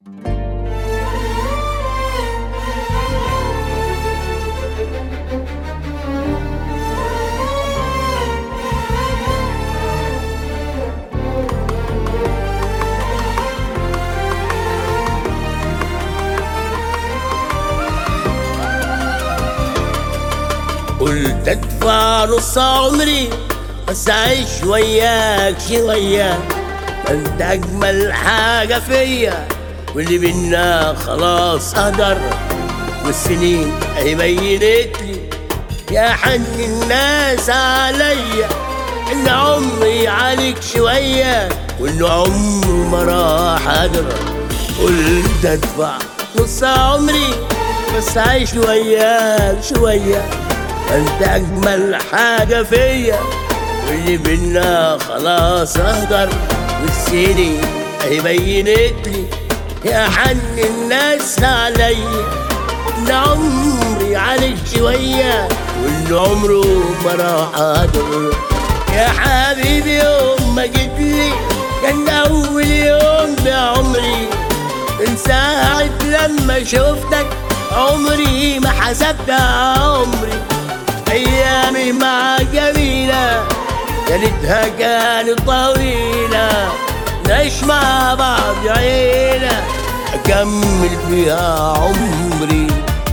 قلت ادفع نص عمري بس اعيش وياك شوية، ما انت اجمل حاجة فيا واللي بينا خلاص قدر. والسنين اهي بينتلي يا حن الناس عليا ان عمري عليك شوية وان عمره ما راح ادرى. قلت ادفع نص عمري بس اعيش وياك شوية، انت اجمل حاجة فيا واللي بينا خلاص اهدر. والسنين اهي بينتلي يا حن الناس عليا ان عمري عليك شوية وان عمره ما راح اهدر. يا حبيبي يوم ما جيتلي كان اول يوم بعمري، من ساعة لما شوفتك عمري ما حسبت عمري. أيامي مع جميلة يا ريتها كانت طويلة، نعيش مع بعض عيلة أكمل فيها عمري.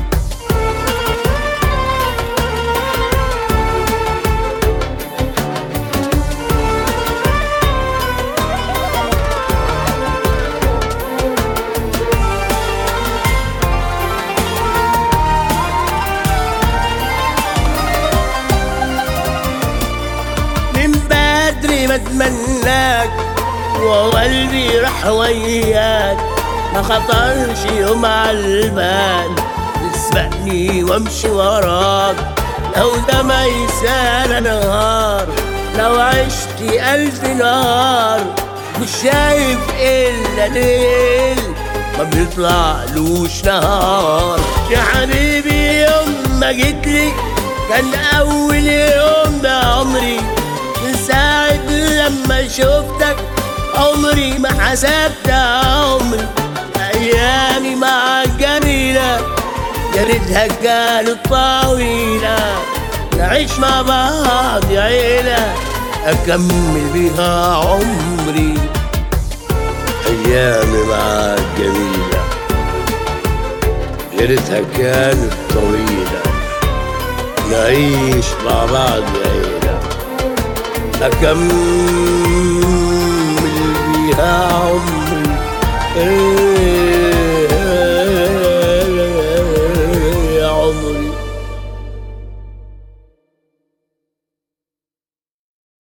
بتمناك وقلبي راح وياك، ما خطرش يوم عالبال تسبقني وامشي وراك. لو ده ما يسال نهار لو عشت 1000 نهار، مش شايف الا ليل ما بيطلعلوش نهار. يا حبيبي يوم ما جيتلي كان اول يوم بعمري، من ساعة لما شوفتك عمري ما حسبت عمري. أيامي مع جميلة يا ريتها كانت طويلة، نعيش مع بعض عيلة أكمل بيها عمري. أيامي مع جميلة يا ريتها كانت طويلة، نعيش مع بعض عيلة أكمل بيها عمري.